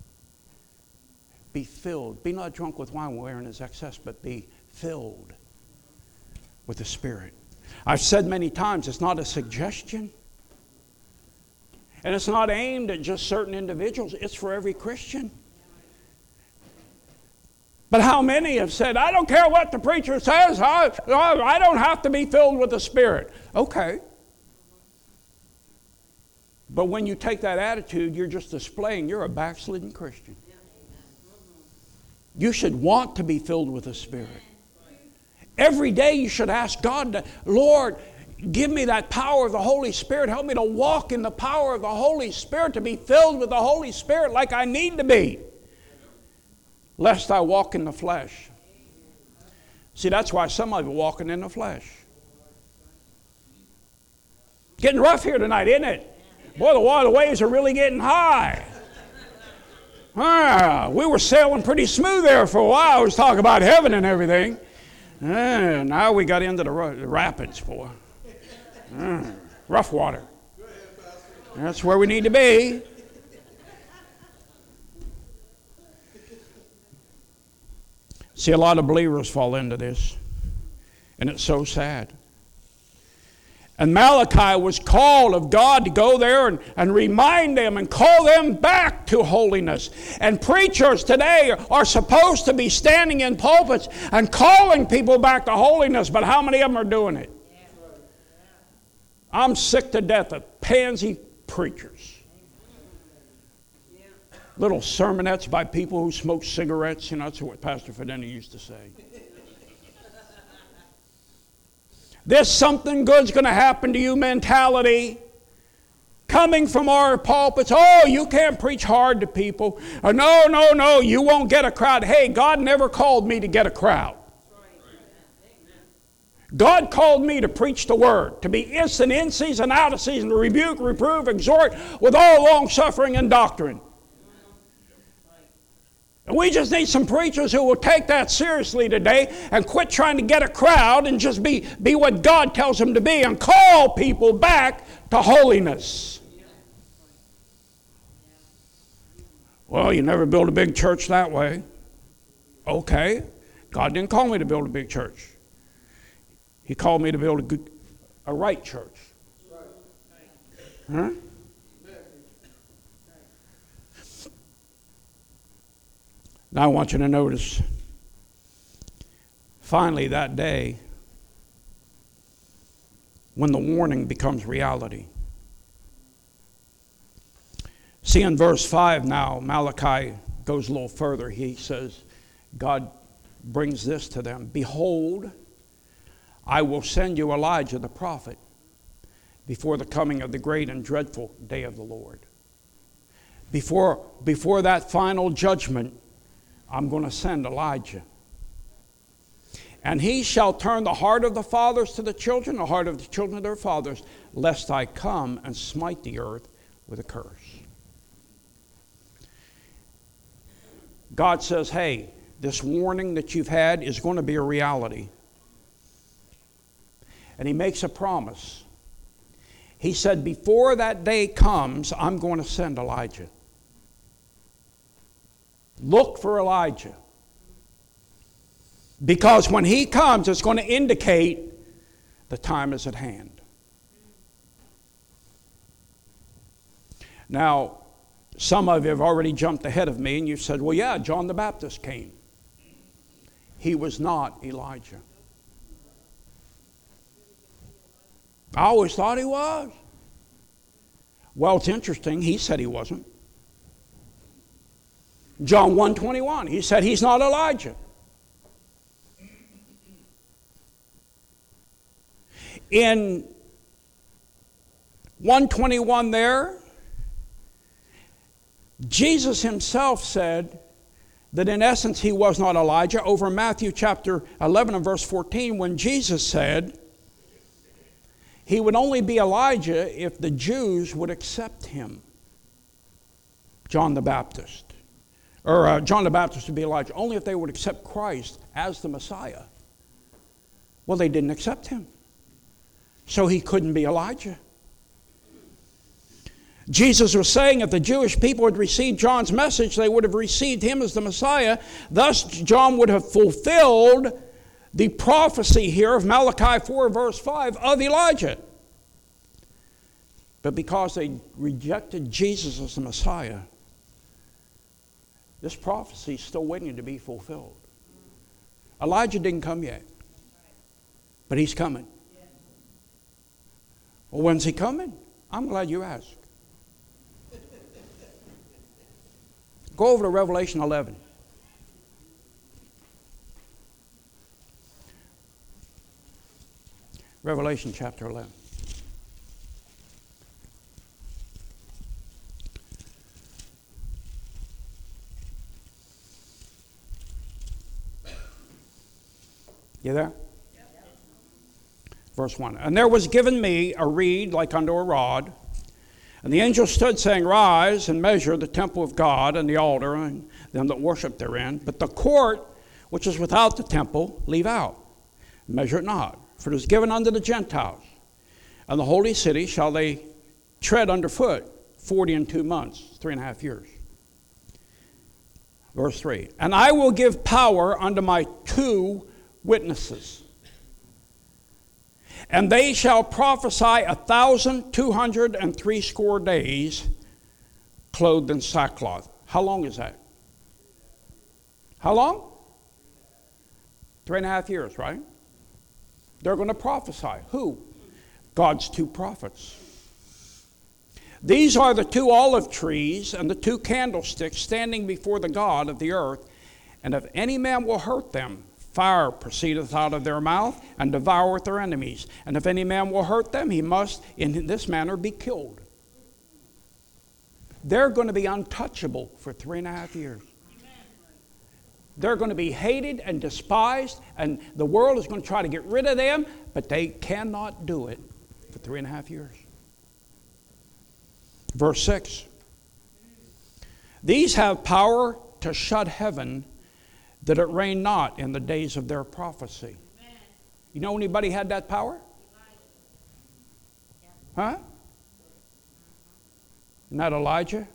Be filled. Be not drunk with wine wherein is excess, but be filled with the Spirit. I've said many times, it's not a suggestion. And it's not aimed at just certain individuals. It's for every Christian. But how many have said, I don't care what the preacher says. I, I don't have to be filled with the Spirit. Okay. But when you take that attitude, you're just displaying you're a backslidden Christian. You should want to be filled with the Spirit. Every day you should ask God, to, Lord, give me that power of the Holy Spirit. Help me to walk in the power of the Holy Spirit, to be filled with the Holy Spirit like I need to be, lest I walk in the flesh. See, that's why some of you are walking in the flesh. Getting rough here tonight, isn't it? Boy, the water waves are really getting high. Ah, we were sailing pretty smooth there for a while. I was talking about heaven and everything. Ah, now we got into the rapids, boy. Ah, rough water. That's where we need to be. See, a lot of believers fall into this, and it's so sad. And Malachi was called of God to go there and, and remind them and call them back to holiness. And preachers today are supposed to be standing in pulpits and calling people back to holiness, but how many of them are doing it? I'm sick to death of pansy preachers. Little sermonettes by people who smoke cigarettes. You know, that's what Pastor Fideni used to say. This something good's going to happen to you mentality coming from our pulpits. Oh, you can't preach hard to people. Or, no, no, no, you won't get a crowd. Hey, God never called me to get a crowd. God called me to preach the word, to be instant in season, out of season, to rebuke, reprove, exhort with all long suffering and doctrine. And we just need some preachers who will take that seriously today and quit trying to get a crowd and just be, be what God tells them to be and call people back to holiness. Well, you never build a big church that way. Okay. God didn't call me to build a big church. He called me to build a, good, a right church. Huh? Now I want you to notice, finally that day, when the warning becomes reality. See, in verse five now, Malachi goes a little further. He says, God brings this to them. Behold, I will send you Elijah the prophet before the coming of the great and dreadful day of the Lord. Before, before that final judgment, I'm going to send Elijah. And he shall turn the heart of the fathers to the children, the heart of the children to their fathers, lest I come and smite the earth with a curse. God says, hey, this warning that you've had is going to be a reality. And he makes a promise. He said, before that day comes, I'm going to send Elijah. Look for Elijah. Because when he comes, it's going to indicate the time is at hand. Now, some of you have already jumped ahead of me and you said, well, yeah, John the Baptist came. He was not Elijah. I always thought he was. Well, it's interesting. He said he wasn't. John one twenty-one, he said he's not Elijah. In one twenty-one there, Jesus himself said that in essence he was not Elijah. Over in Matthew chapter eleven and verse fourteen, when Jesus said he would only be Elijah if the Jews would accept him. John the Baptist. Or uh, John the Baptist would be Elijah only if they would accept Christ as the Messiah. Well, they didn't accept him. So he couldn't be Elijah. Jesus was saying if the Jewish people had received John's message, they would have received him as the Messiah. Thus, John would have fulfilled the prophecy here of Malachi four, verse five, of Elijah. But because they rejected Jesus as the Messiah, this prophecy is still waiting to be fulfilled. Elijah didn't come yet, but he's coming. Well, when's he coming? I'm glad you asked. Go over to Revelation eleven. Revelation chapter eleven. You there? Yep. Verse one. And there was given me a reed like unto a rod, and the angel stood, saying, Rise and measure the temple of God and the altar and them that worship therein. But the court which is without the temple leave out. Measure it not, for it is given unto the Gentiles. And the holy city shall they tread underfoot forty and two months, three and a half years. Verse three. And I will give power unto my two witnesses, and they shall prophesy a thousand two hundred and threescore days, clothed in sackcloth. How long is that? How long? Three and a half years, right? They're going to prophesy. Who? God's two prophets. These are the two olive trees and the two candlesticks standing before the God of the earth, and if any man will hurt them, fire proceedeth out of their mouth, and devoureth their enemies. And if any man will hurt them, he must in this manner be killed. They're going to be untouchable for three and a half years. They're going to be hated and despised, and the world is going to try to get rid of them, but they cannot do it for three and a half years. Verse six. These have power to shut heaven, that it rain not in the days of their prophecy. Amen. You know anybody had that power? Huh? Not Elijah? Amen.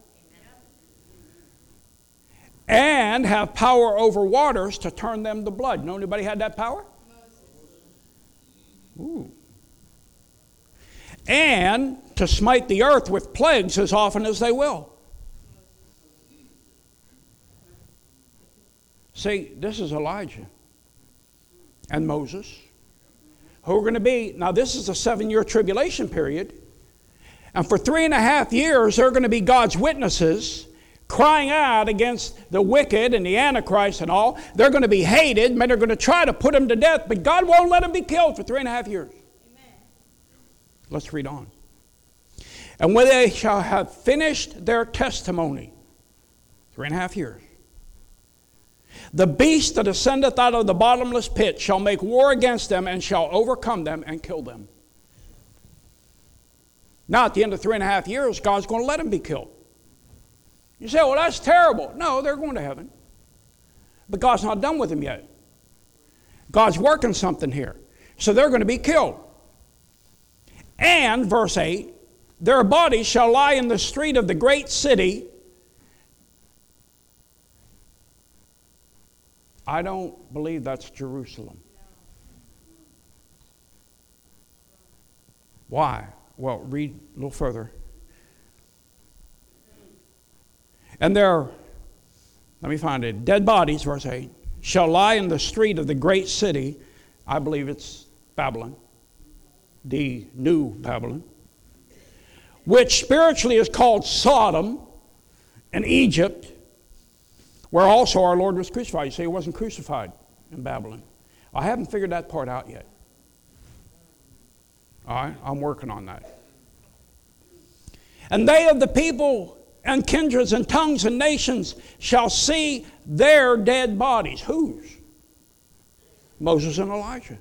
And have power over waters to turn them to blood. Know anybody had that power? Ooh. And to smite the earth with plagues as often as they will. See, this is Elijah and Moses, who are going to be, now this is a seven-year tribulation period, and for three and a half years they're going to be God's witnesses, crying out against the wicked and the Antichrist and all. They're going to be hated. Men are going to try to put them to death, but God won't let them be killed for three and a half years. Amen. Let's read on. And when they shall have finished their testimony, three and a half years, the beast that ascendeth out of the bottomless pit shall make war against them and shall overcome them and kill them. Now at the end of three and a half years, God's going to let them be killed. You say, well, that's terrible. No, they're going to heaven. But God's not done with them yet. God's working something here. So they're going to be killed. And, verse eight, their bodies shall lie in the street of the great city. I don't believe that's Jerusalem. Why? Well, read a little further. And their, let me find it, dead bodies, verse eight, shall lie in the street of the great city. I believe it's Babylon, the new Babylon, which spiritually is called Sodom and Egypt, where also our Lord was crucified. You say he wasn't crucified in Babylon. I haven't figured that part out yet. All right, I'm working on that. And they of the people and kindreds and tongues and nations shall see their dead bodies. Whose? Moses and Elijah.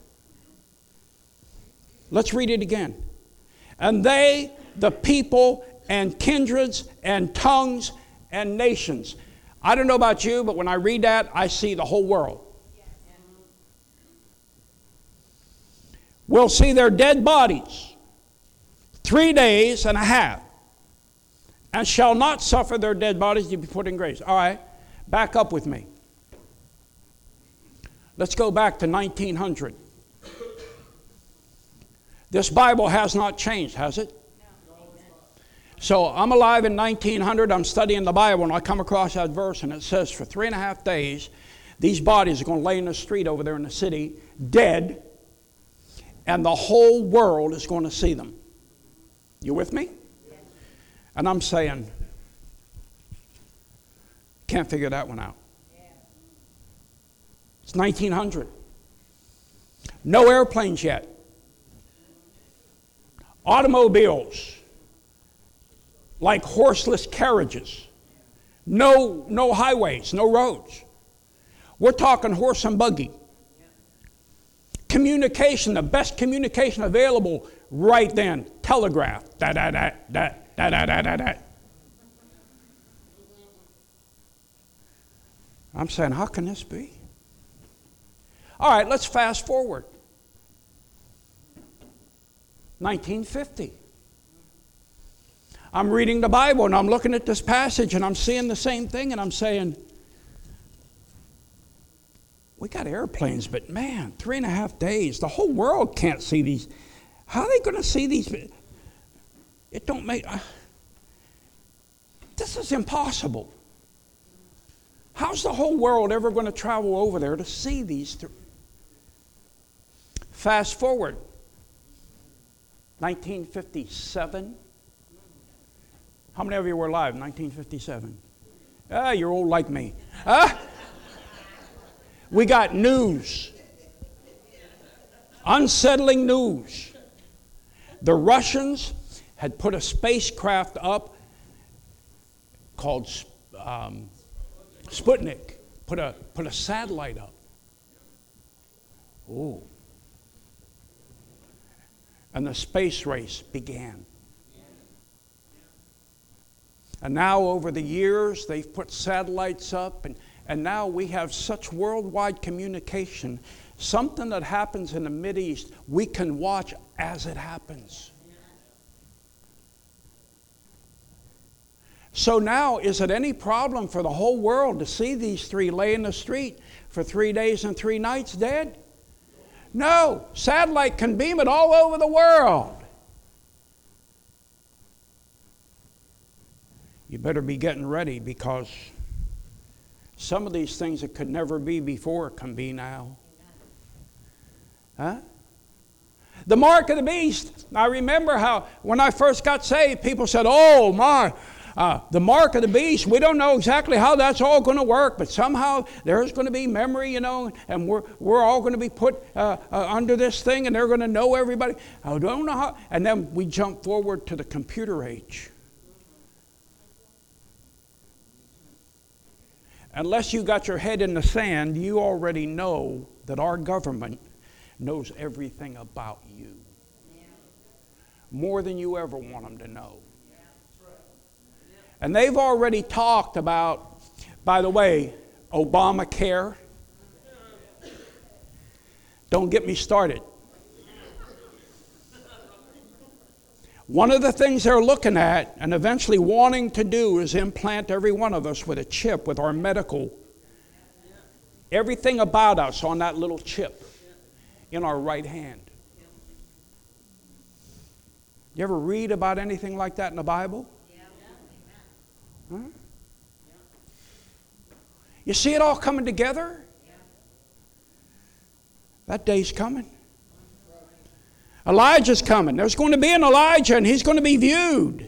Let's read it again. And they, the people and kindreds and tongues and nations. I don't know about you, but when I read that, I see the whole world. Will see their dead bodies three days and a half, and shall not suffer their dead bodies to be put in graves. All right, back up with me. Let's go back to nineteen hundred. This Bible has not changed, has it? No. So I'm alive in nineteen hundred. I'm studying the Bible, and I come across that verse, and it says, for three and a half days, these bodies are going to lay in the street over there in the city, dead, and the whole world is going to see them. You with me? And I'm saying, can't figure that one out. It's nineteen hundred. No airplanes yet. Automobiles, like horseless carriages. No, no highways, no roads. We're talking horse and buggy. Communication, the best communication available right then. Telegraph. Da da da da. Da, da, da, da, da. I'm saying, how can this be? All right, let's fast forward. nineteen fifty. I'm reading the Bible, and I'm looking at this passage, and I'm seeing the same thing, and I'm saying, we got airplanes, but man, three and a half days, the whole world can't see these. How are they going to see these? It don't make, uh, this is impossible. How's the whole world ever going to travel over there to see these? Th- Fast forward, nineteen fifty-seven. How many of you were alive in nineteen fifty-seven? Ah, you're old like me. Ah, we got news. Unsettling news. The Russians had put a spacecraft up called um, Sputnik. Put a put a satellite up. Oh. And the space race began. And now over the years, they've put satellites up, and, and now we have such worldwide communication. Something that happens in the Mideast, we can watch as it happens. So now, is it any problem for the whole world to see these three lay in the street for three days and three nights dead? No. Satellite can beam it all over the world. You better be getting ready, because some of these things that could never be before can be now. Huh? The mark of the beast. I remember how when I first got saved, people said, oh my, uh, the mark of the beast, we don't know exactly how that's all going to work, but somehow there's going to be memory, you know, and we're, we're all going to be put uh, uh, under this thing, and they're going to know everybody. I don't know how. And then we jump forward to the computer age. Unless you got your head in the sand, you already know that our government knows everything about you. More than you ever want them to know. And they've already talked about, by the way, Obamacare. Don't get me started. One of the things they're looking at and eventually wanting to do is implant every one of us with a chip with our medical. Everything about us on that little chip in our right hand. You ever read about anything like that in the Bible? Huh? You see it all coming together? That day's coming. Elijah's coming. There's going to be an Elijah, and he's going to be viewed.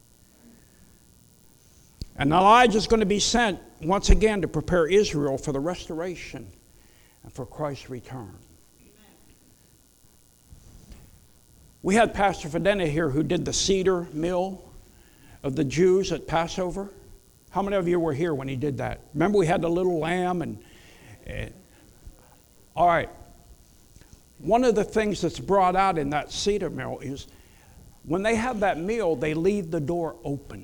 And Elijah's going to be sent once again to prepare Israel for the restoration and for Christ's return. We had Pastor Fedena here who did the cedar meal of the Jews at Passover. How many of you were here when he did that? Remember we had the little lamb and... and all right. One of the things that's brought out in that cedar meal is when they have that meal, they leave the door open.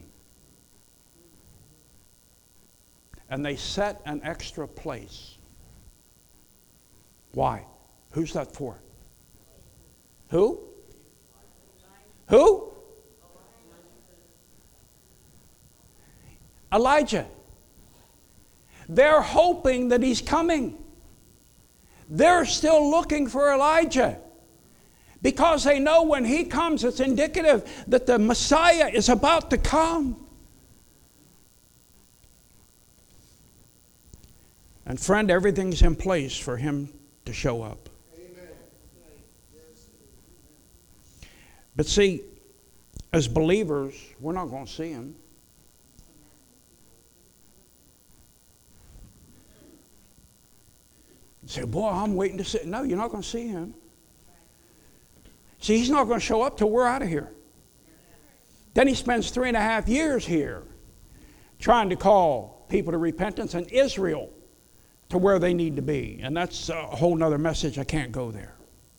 And they set an extra place. Why? Who's that for? Who? Who? Elijah. They're hoping that he's coming. They're still looking for Elijah because they know when he comes, it's indicative that the Messiah is about to come. And friend, everything's in place for him to show up. Amen. But see, as believers, we're not going to see him. You say, boy, I'm waiting to see. No, you're not going to see him. See, he's not going to show up till we're out of here. Then he spends three and a half years here trying to call people to repentance and Israel to where they need to be. And that's a whole nother message. I can't go there.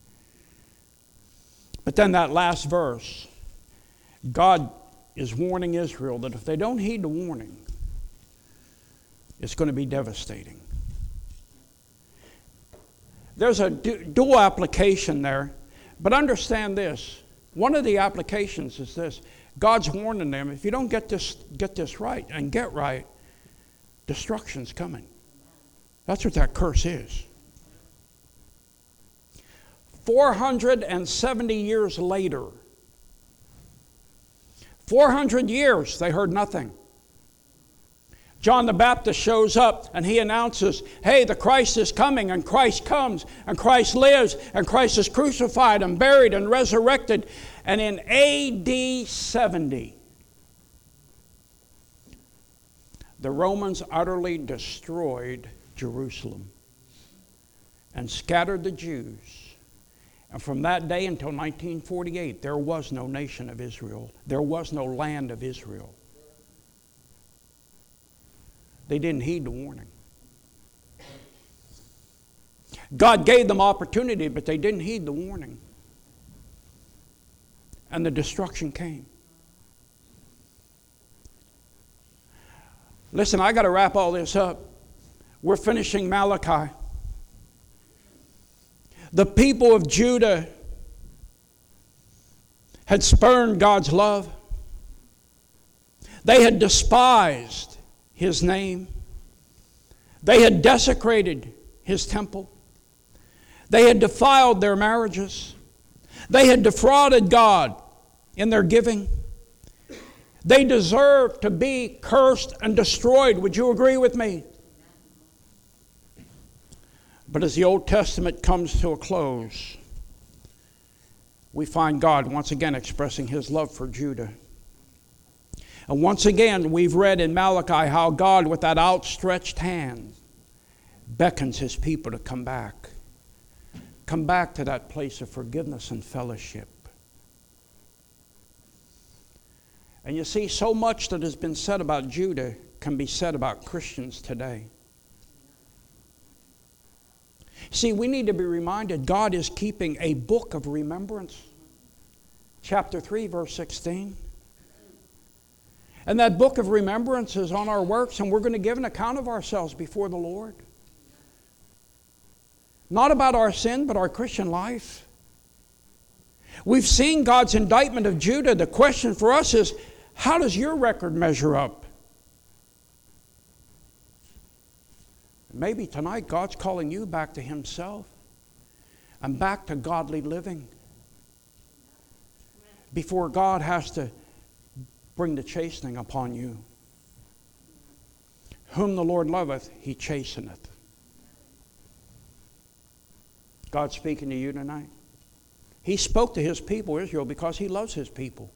But then that last verse, God is warning Israel that if they don't heed the warning, it's going to be devastating. There's a dual application there, but understand this. One of the applications is this. God's warning them, if you don't get this, get this right and get right, destruction's coming. That's what that curse is. four hundred seventy years later, four hundred years, they heard nothing. John the Baptist shows up and he announces, hey, the Christ is coming, and Christ comes, and Christ lives, and Christ is crucified and buried and resurrected. And in A D seventy, the Romans utterly destroyed Jerusalem and scattered the Jews. And from that day until nineteen forty-eight, there was no nation of Israel. There was no land of Israel. They didn't heed the warning. God gave them opportunity, but they didn't heed the warning. And the destruction came. Listen, I got to wrap all this up. We're finishing Malachi. The people of Judah had spurned God's love. They had despised His name. They had desecrated His temple. They had defiled their marriages. They had defrauded God in their giving. They deserved to be cursed and destroyed. Would you agree with me? But as the Old Testament comes to a close, we find God once again expressing His love for Judah. And once again, we've read in Malachi how God, with that outstretched hand, beckons His people to come back. Come back to that place of forgiveness and fellowship. And you see, so much that has been said about Judah can be said about Christians today. See, we need to be reminded God is keeping a book of remembrance. Chapter three, verse sixteen. And that book of remembrance is on our works, and we're going to give an account of ourselves before the Lord. Not about our sin, but our Christian life. We've seen God's indictment of Judah. The question for us is, how does your record measure up? Maybe tonight God's calling you back to Himself and back to godly living before God has to bring the chastening upon you. Whom the Lord loveth, He chasteneth. God speaking to you tonight. He spoke to His people, Israel, because He loves His people.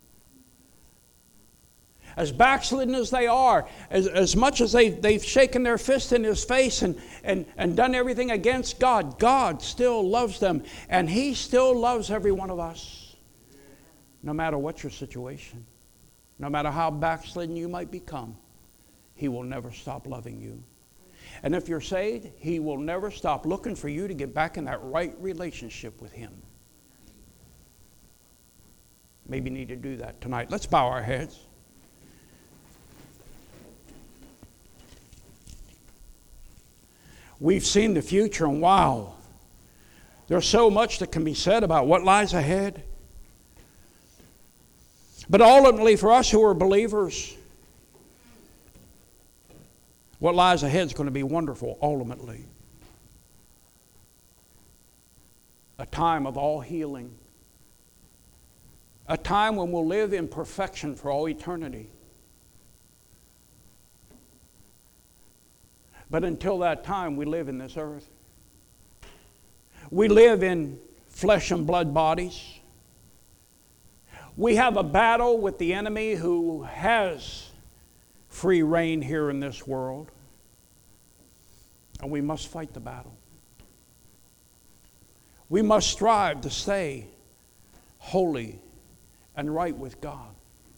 As backslidden as they are, as, as much as they, they've shaken their fist in His face and, and, and done everything against God, God still loves them. And He still loves every one of us. No matter what your situation, no matter how backslidden you might become, He will never stop loving you. And if you're saved, He will never stop looking for you to get back in that right relationship with Him. Maybe you need to do that tonight. Let's bow our heads. We've seen the future, and wow, there's so much that can be said about what lies ahead. But ultimately, for us who are believers, what lies ahead is going to be wonderful, ultimately. A time of all healing. A time when we'll live in perfection for all eternity. But until that time, we live in this earth. We live in flesh and blood bodies. We have a battle with the enemy who has free reign here in this world. And we must fight the battle. We must strive to stay holy and right with God.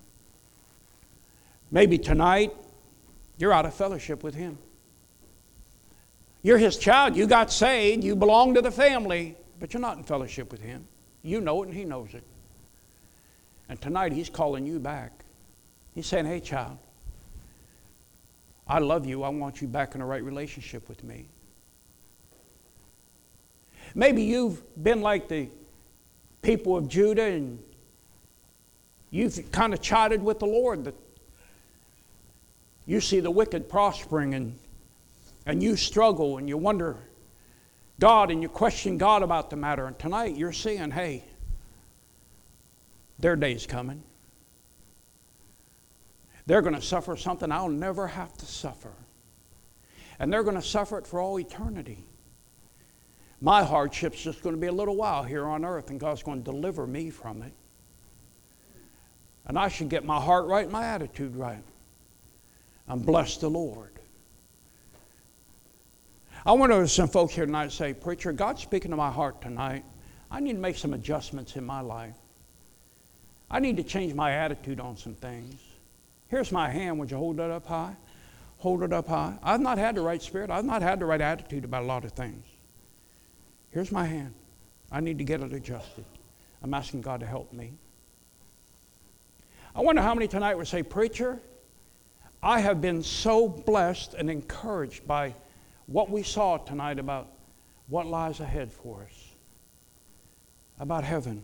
Maybe tonight, you're out of fellowship with Him. You're His child. You got saved. You belong to the family. But you're not in fellowship with Him. You know it and He knows it. And tonight He's calling you back. He's saying, hey, child, I love you. I want you back in a right relationship with me. Maybe you've been like the people of Judah and you've kind of chided with the Lord that you see the wicked prospering and And you struggle and you wonder God and you question God about the matter. And tonight you're seeing, hey, their day's coming. They're going to suffer something I'll never have to suffer. And they're going to suffer it for all eternity. My hardship's just going to be a little while here on earth, and God's going to deliver me from it. And I should get my heart right and my attitude right. And bless the Lord. I wonder if some folks here tonight say, preacher, God's speaking to my heart tonight. I need to make some adjustments in my life. I need to change my attitude on some things. Here's my hand. Would you hold it up high? Hold it up high. I've not had the right spirit. I've not had the right attitude about a lot of things. Here's my hand. I need to get it adjusted. I'm asking God to help me. I wonder how many tonight would say, preacher, I have been so blessed and encouraged by what we saw tonight about what lies ahead for us, about heaven,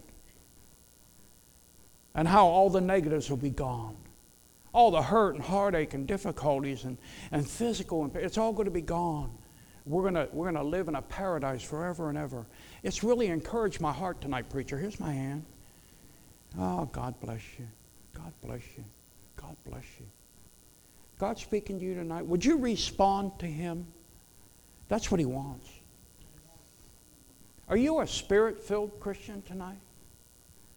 and how all the negatives will be gone. All the hurt and heartache and difficulties and, and physical, it's all going to be gone. We're going to, we're going to live in a paradise forever and ever. It's really encouraged my heart tonight, preacher. Here's my hand. Oh, God bless you. God bless you. God bless you. God's speaking to you tonight. Would you respond to Him? That's what He wants. Are you a Spirit-filled Christian tonight?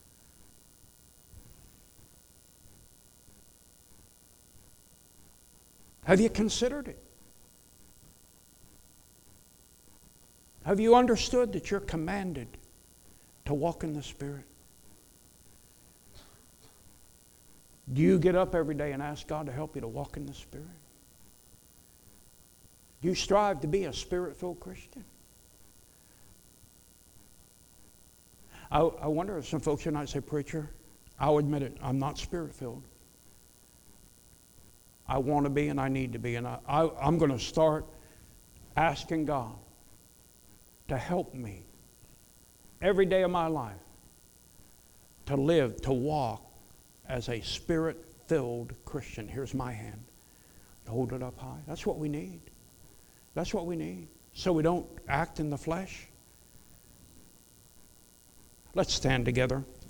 Have you considered it? Have you understood that you're commanded to walk in the Spirit? Do you get up every day and ask God to help you to walk in the Spirit? Do you strive to be a Spirit-filled Christian? I, I wonder if some folks here might say, "Preacher, I'll admit it, I'm not Spirit-filled. I want to be and I need to be, and I, I, I'm going to start asking God to help me every day of my life to live, to walk as a Spirit-filled Christian." Here's my hand. Hold it up high. That's what we need. That's what we need. So we don't act in the flesh. Let's stand together.